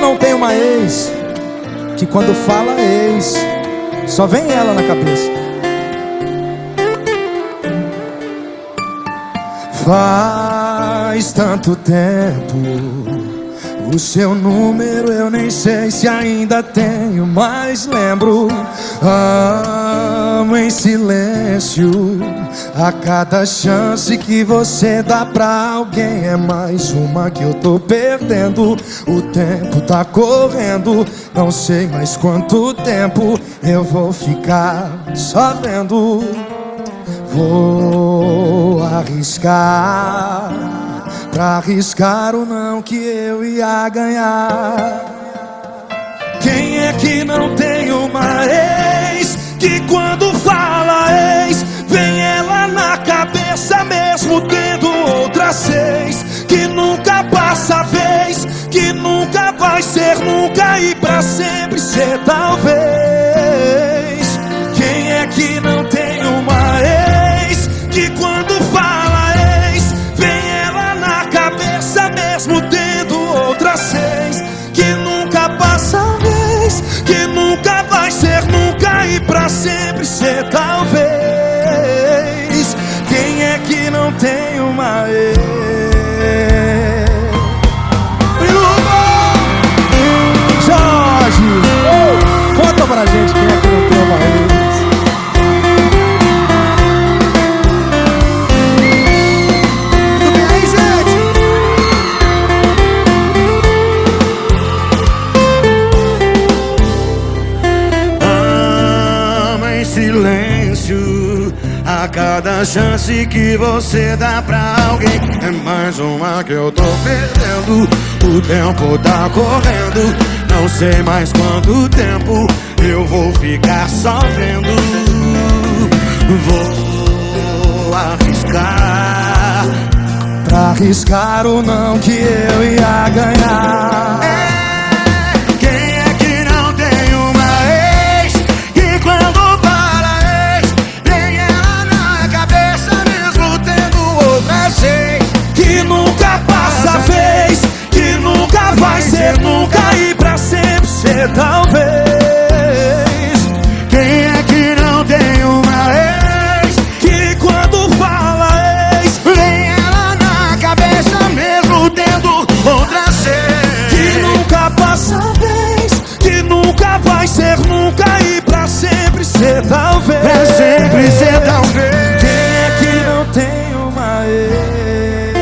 não tem uma ex que quando fala ex só vem ela na cabeça? Faz tanto tempo, o seu número eu nem sei se ainda tenho, mas lembro. Amo em silêncio, a cada chance que você dá pra alguém é mais uma que eu tô perdendo. O tempo tá correndo, não sei mais quanto tempo eu vou ficar só vendo. Vou arriscar, pra arriscar o não que eu ia ganhar. Quem é que não tem uma ex que quando fala ex vem ela na cabeça mesmo tendo outras seis? Que nunca passa a vez, que nunca vai ser nunca e pra sempre ser talvez. Quem é que não tem uma ex que quando fala ex vem ela na cabeça mesmo tendo outras seis? Que nunca passa a vez, que nunca vai ser nunca e pra sempre ser talvez. Quem é que não tem uma ex? Jorge, conta pra gente quem é que não tem uma ex. Silêncio, a cada chance que você dá pra alguém é mais uma que eu tô perdendo. O tempo tá correndo, não sei mais quanto tempo eu vou ficar só vendo. Vou arriscar, pra arriscar o não que eu ia ganhar. Nunca e pra sempre ser talvez. Quem é que não tem uma ex que quando fala ex vem ela na cabeça mesmo tendo outra seis? Que nunca passa a vez, que nunca vai ser nunca e pra sempre ser talvez. Pra sempre ser talvez. Quem é que não tem uma ex?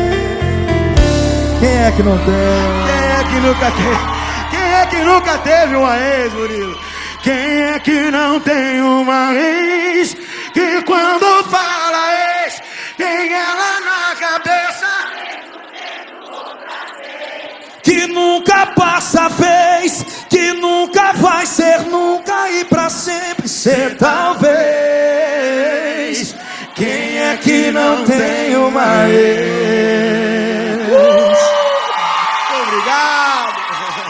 Quem é que não tem? Quem é que nunca teve uma ex, Murilo? Quem é que não tem uma ex que quando fala ex tem ela na cabeça? Que nunca passa a vez, que nunca vai ser nunca e pra sempre ser talvez. Quem é que não tem uma ex? Obrigado.